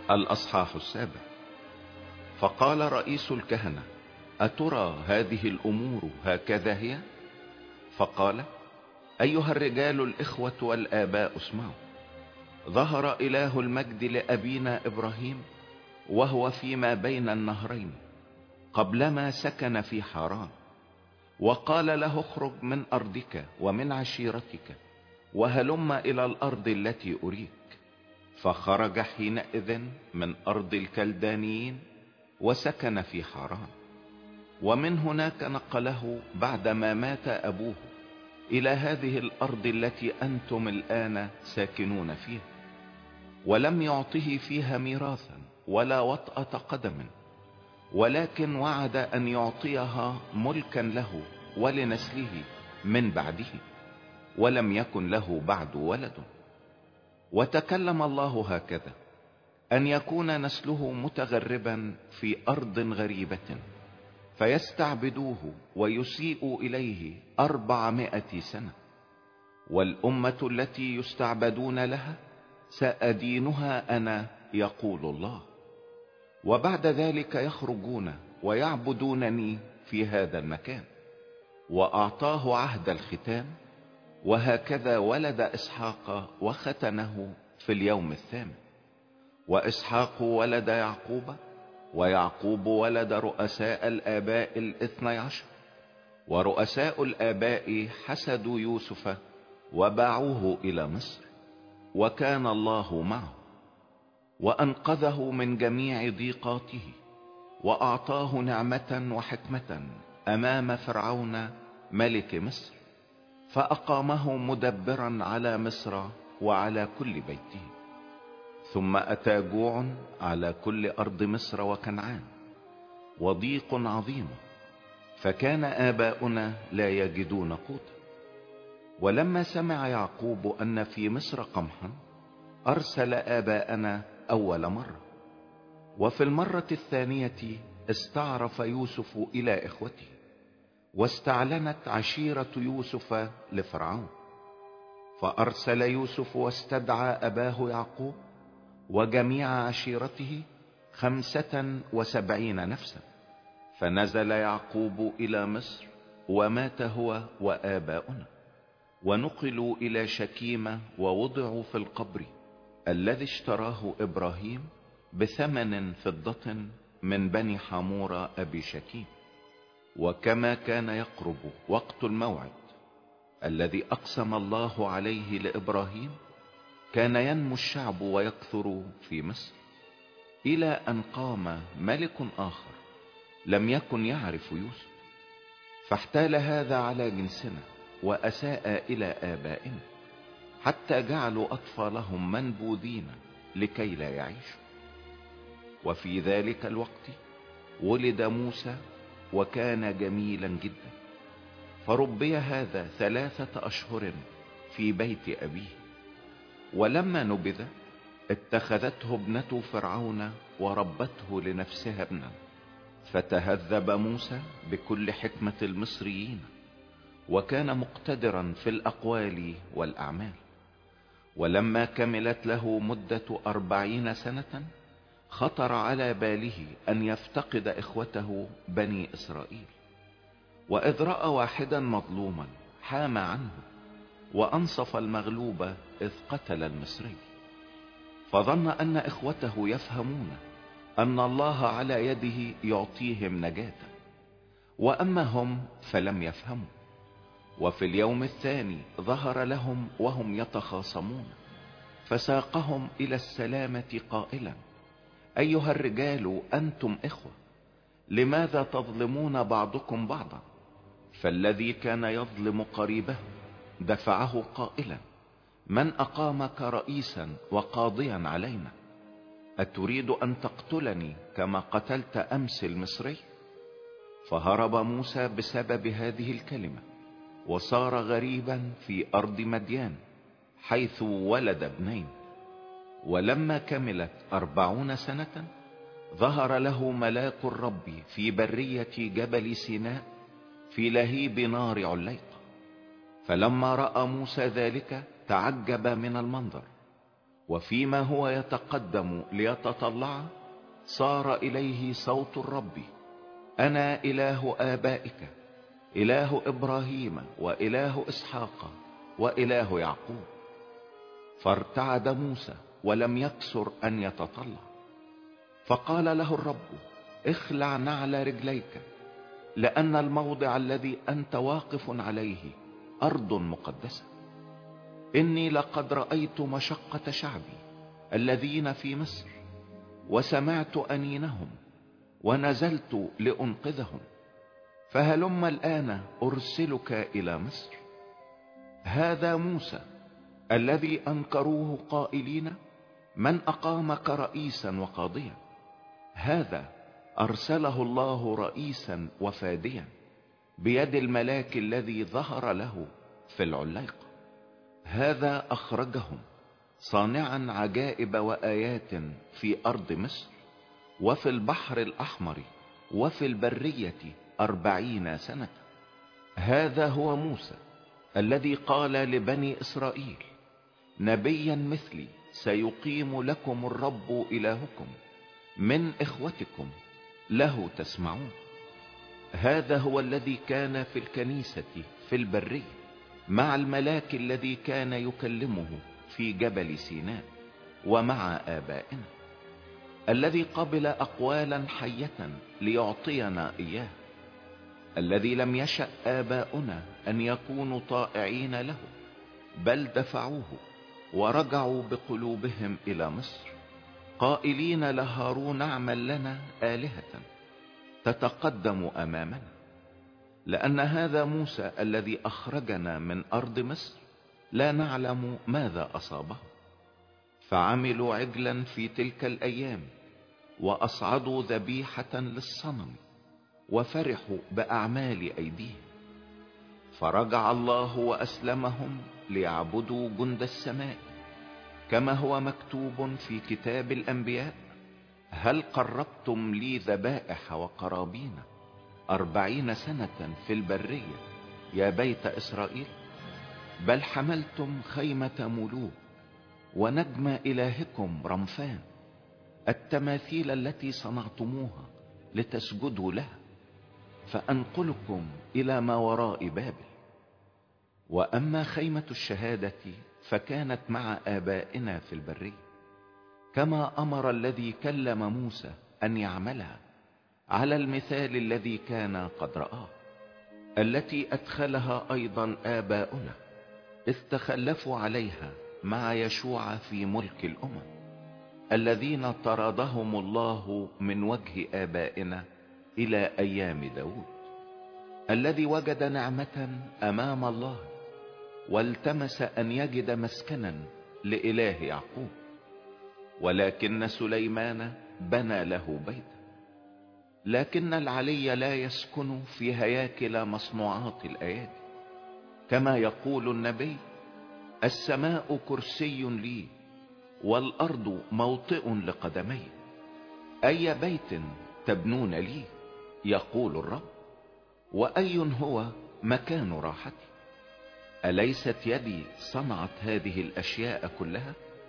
الأصحاح 7. فقال رئيس الكهنة: أترى هذه الأمور هكذا هي؟ فقال: أيها الرجال الإخوة والآباء اسمعوا. ظهر إله المجد لأبينا إبراهيم وهو فيما بين النهرين قبلما سكن في حران، وقال له: اخرج من أرضك ومن عشيرتك وهلم إلى الأرض التي أريك. فخرج حينئذ من أرض الكلدانيين وسكن في حران، ومن هناك نقله بعدما مات أبوه إلى هذه الأرض التي أنتم الآن ساكنون فيها، ولم يعطه فيها ميراثا ولا وطأة قدم، ولكن وعد أن يعطيها ملكا له ولنسله من بعده، ولم يكن له بعد ولد. وتكلم الله هكذا: أن يكون نسله متغربا في أرض غريبة فيستعبدوه ويسيئوا إليه 400 سنة، والأمة التي يستعبدون لها سأدينها أنا، يقول الله. وبعد ذلك يخرجون ويعبدونني في هذا المكان. وأعطاه عهد الختام، وهكذا ولد إسحاق وختنه في اليوم 8. وإسحاق ولد يعقوب، ويعقوب ولد رؤساء الآباء 12، ورؤساء الآباء حسدوا يوسف وباعوه إلى مصر، وكان الله معه وأنقذه من جميع ضيقاته، وأعطاه نعمة وحكمة أمام فرعون ملك مصر، فأقامه مدبرا على مصر وعلى كل بيته. ثم أتى جوع على كل أرض مصر وكنعان، وضيق عظيم، فكان آباؤنا لا يجدون قوتا. ولما سمع يعقوب أن في مصر قمحا أرسل آباءنا أول مرة، وفي المرة الثانية استعرف يوسف إلى إخوته، واستعلنت عشيرة يوسف لفرعون، فأرسل يوسف واستدعى أباه يعقوب وجميع عشيرته 75 نفسا، فنزل يعقوب إلى مصر ومات هو وآباؤنا، ونقلوا إلى شكيم ووضعوا في القبر الذي اشتراه إبراهيم ب8 فضة من بني حمور أبي شكيم. وكما كان يقرب وقت الموعد الذي أقسم الله عليه لإبراهيم، كان ينمو الشعب ويكثر في مصر، إلى أن قام ملك آخر لم يكن يعرف يوسف، فاحتال هذا على جنسنا وأساء إلى آبائنا، حتى جعلوا أطفالهم منبوذين لكي لا يعيشوا. وفي ذلك الوقت ولد موسى، وكان جميلا جدا، فربي هذا 3 أشهر في بيت أبيه. ولما نبذ اتخذته ابنة فرعون وربته لنفسها ابنا، فتهذب موسى بكل حكمة المصريين، وكان مقتدرا في الأقوال والأعمال. ولما كملت له مدة 40 سنة خطر على باله أن يفتقد إخوته بني إسرائيل، وإذ رأى واحدا مظلوما حام عنه، وأنصف المغلوب إذ قتل المصري، فظن أن إخوته يفهمون أن الله على يده يعطيهم نجاة، وأما هم فلم يفهموا. وفي اليوم الثاني ظهر لهم وهم يتخاصمون، فساقهم إلى السلامة قائلا: أيها الرجال أنتم إخوة، لماذا تظلمون بعضكم بعضا؟ فالذي كان يظلم قريبه دفعه قائلا: من أقامك رئيسا وقاضيا علينا؟ أتريد أن تقتلني كما قتلت أمس المصري؟ فهرب موسى بسبب هذه الكلمة، وصار غريبا في أرض مديان، حيث ولد ابنين. ولما كملت 40 سنة ظهر له ملاك الرب في برية جبل سيناء في لهيب نار عليقة. فلما رأى موسى ذلك تعجب من المنظر، وفيما هو يتقدم ليتطلع صار إليه صوت الرب: أنا إله آبائك، إله إبراهيم وإله إسحاق وإله يعقوب. فارتعد موسى ولم يكسر أن يتطلع. فقال له الرب: اخلع نعل رجليك، لأن الموضع الذي أنت واقف عليه أرض مقدسة. إني لقد رأيت مشقة شعبي الذين في مصر، وسمعت أنينهم، ونزلت لأنقذهم. فهلم الآن أرسلك إلى مصر. هذا موسى الذي أنكروه قائلين: من أقامك رئيسا وقاضيا؟ هذا أرسله الله رئيسا وفاديا بيد الملاك الذي ظهر له في العليقة. هذا أخرجهم صانعا عجائب وآيات في أرض مصر وفي البحر الأحمر وفي البرية 40 سنة. هذا هو موسى الذي قال لبني إسرائيل: نبيا مثلي سيقيم لكم الرب إلهكم من إخوتكم، له تسمعون. هذا هو الذي كان في الكنيسة في البرية مع الملاك الذي كان يكلمه في جبل سيناء ومع آبائنا، الذي قبل أقوالا حية ليعطينا إياه، الذي لم يشأ آباؤنا أن يكونوا طائعين له، بل دفعوه ورجعوا بقلوبهم إلى مصر قائلين لهارون: اعمل لنا آلهة تتقدم أمامنا. لأن هذا موسى الذي أخرجنا من أرض مصر لا نعلم ماذا أصابه. فعملوا عجلا في تلك الأيام، وأصعدوا ذبيحة للصنم، وفرحوا بأعمال أيديهم. فرجع الله وأسلمهم ليعبدوا جند السماء، كما هو مكتوب في كتاب الأنبياء: هل قربتم لي ذبائح وقرابين 40 سنة في البرية يا بيت إسرائيل؟ بل حملتم خيمة ملوك ونجم إلهكم رمفان، التماثيل التي صنعتموها لتسجدوا لها، فأنقلكم إلى ما وراء بابل. وأما خيمة الشهادة فكانت مع آبائنا في البرية، كما أمر الذي كلم موسى أن يعملها على المثال الذي كان قد رآه، التي أدخلها أيضا آباؤنا إذ تخلفوا عليها مع يشوع في ملك الأمم، الذين طردهم الله من وجه آبائنا إلى أيام داود، الذي وجد نعمة أمام الله والتمس أن يجد مسكنا لإله يعقوب. ولكن سليمان بنى له بيتا، لكن العلي لا يسكن في هياكل مصنوعات الأيادي، كما يقول النبي: السماء كرسي لي والأرض موطئ لقدمي، أي بيت تبنون لي؟ يقول الرب. وأي هو مكان راحتي؟ أليست يدي صنعت هذه الأشياء كلها؟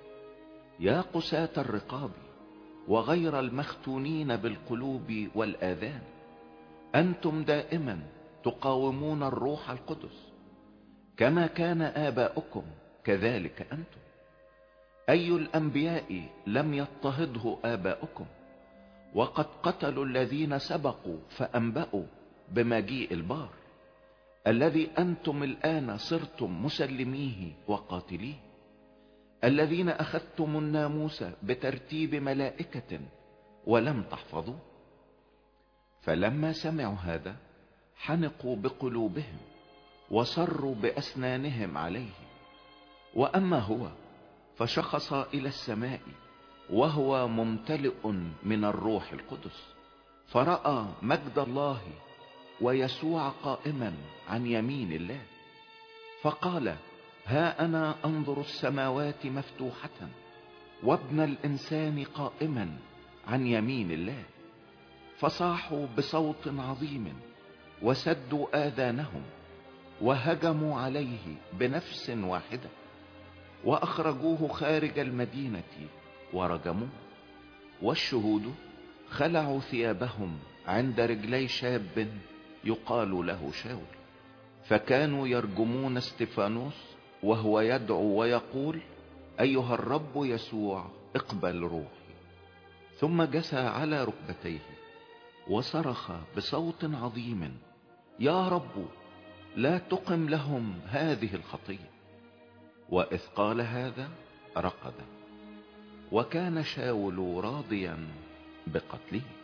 يا قساة الرقاب وغير المختونين بالقلوب والآذان، أنتم دائما تقاومون الروح القدس، كما كان آباؤكم كذلك أنتم. أي الأنبياء لم يضطهده آباؤكم، وقد قتلوا الذين سبقوا فأنبأوا بمجيء البار، الذي أنتم الآن صرتم مسلميه وقاتليه، الذين أخذتم الناموس بترتيب ملائكة ولم تحفظوه. فلما سمعوا هذا حنقوا بقلوبهم وصروا بأسنانهم عليه. وأما هو فشخص إلى السماء وهو ممتلئ من الروح القدس، فرأى مجد الله ويسوع قائما عن يمين الله، فقال: ها أنا أنظر السماوات مفتوحة وابن الإنسان قائما عن يمين الله. فصاحوا بصوت عظيم وسدوا آذانهم وهجموا عليه بنفس واحدة، وأخرجوه خارج المدينة ورجموه. والشهود خلعوا ثيابهم عند رجلي شاب يقال له شاول، فكانوا يرجمون استفانوس وهو يدعو ويقول: أيها الرب يسوع اقبل روحي. ثم جثى على ركبتيه وصرخ بصوت عظيم: يا رب لا تقم لهم هذه الخطية. وإذ قال هذا رقد، وكان شاول راضيا بقتله.